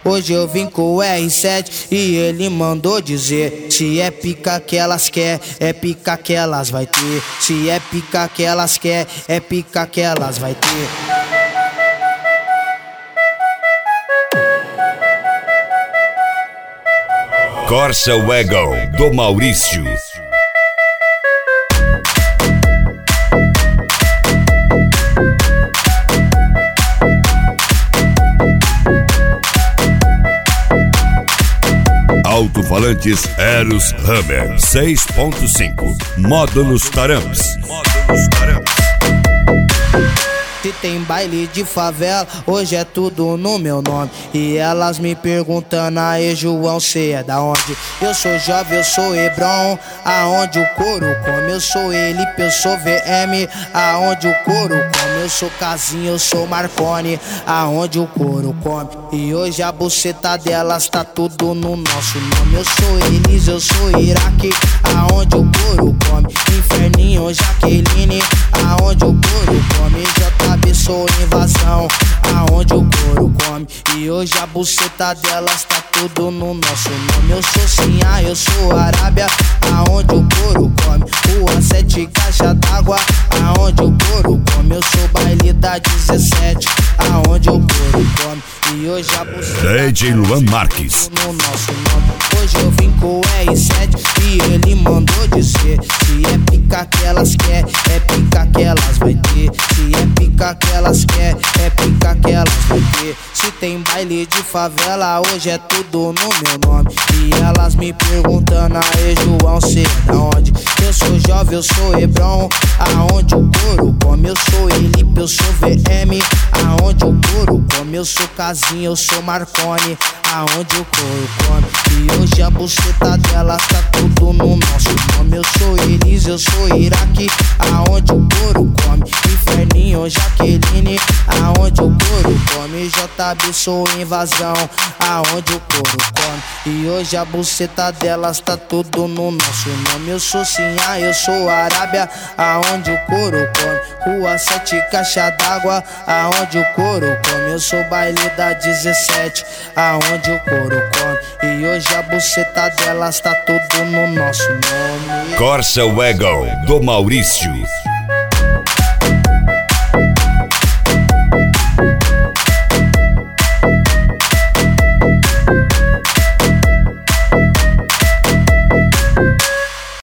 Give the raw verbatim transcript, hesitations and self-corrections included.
Hoje eu vim com o R sete e ele mandou dizer: se é pica que elas quer, é pica que elas vai ter. Se é pica que elas quer, é pica que elas vai ter. Corsa Wagon do Maurício. Alto-falantes Eros Hammer seis ponto cinco. Módulos Taramps. Módulos Taramps. Se tem baile de favela, hoje é tudo no meu nome. E elas me perguntando: aê João, cê é da onde? Eu sou jovem, eu sou Hebron, aonde o couro come. Eu sou Elipe, eu sou V M, aonde o couro come. Eu sou Casinho, eu sou Marconi, aonde o couro come. E hoje a buceta delas tá tudo no nosso nome. Eu sou Elis, eu sou Iraque, aonde o couro come. Inferninho, Jaqueline, aonde o couro come. J B, sou invasão, aonde o couro come. E hoje a buceta delas tá tudo no nosso nome. Eu sou Sinha, eu sou Arábia, aonde o couro come. Rua sete, caixa d'água, aonde o couro come. Eu sou baile da dezessete, aonde o couro come. E hoje a buceta D J Luan Marques no nosso nome. Hoje eu vim com o R sete e ele mandou dizer: se é pica que elas quer, é pica que elas vai ter. Se é pica que elas quer, é pica que elas vai ter. Se tem baile de favela, hoje é tudo no meu nome. E elas me perguntando: aê João, cê é da onde? Eu sou jovem, eu sou Hebron, aonde o couro come. Eu sou Elipe, eu sou V M, aonde o couro come. Eu sou Casinho, eu sou Marconi, aonde o couro come. E hoje a buceta delas tá tudo no nosso nome. Eu sou Elis, eu sou Iraque, aonde o couro come. Inferninho, Jaqueline, aonde o couro come. J B, sou invasão, aonde o couro come. E hoje a buceta delas tá tudo no nosso nome. Eu sou Sinha, eu sou Arábia, aonde o couro come. Rua sete, caixa d'água, aonde o couro come. Eu sou baile da dezessete, aonde o couro come. E hoje a buceta delas tá tudo no nosso nome. Corsa Wagon do Maurício.